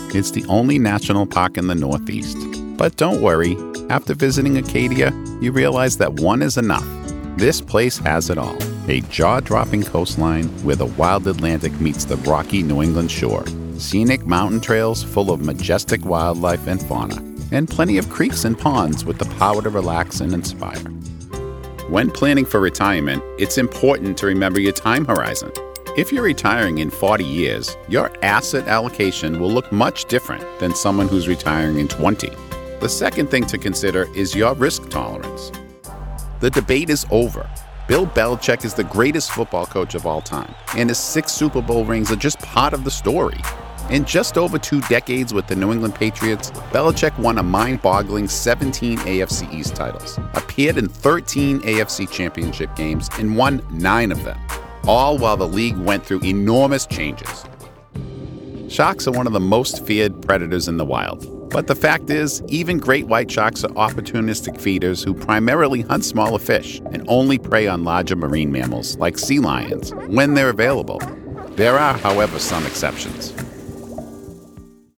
It's the only national park in the Northeast. But don't worry, after visiting Acadia, you realize that one is enough. This place has it all. A jaw-dropping coastline where the wild Atlantic meets the rocky New England shore. Scenic mountain trails full of majestic wildlife and fauna. And plenty of creeks and ponds with the power to relax and inspire. When planning for retirement, it's important to remember your time horizon. If you're retiring in 40 years, your asset allocation will look much different than someone who's retiring in 20. The second thing to consider is your risk tolerance. The debate is over. Bill Belichick is the greatest football coach of all time, and his 6 Super Bowl rings are just part of the story. In just over 2 decades with the New England Patriots, Belichick won a mind-boggling 17 AFC East titles, appeared in 13 AFC Championship games, and won 9 of them, all while the league went through enormous changes. Sharks are one of the most feared predators in the wild. But the fact is, even great white sharks are opportunistic feeders who primarily hunt smaller fish and only prey on larger marine mammals like sea lions when they're available. There are, however, some exceptions.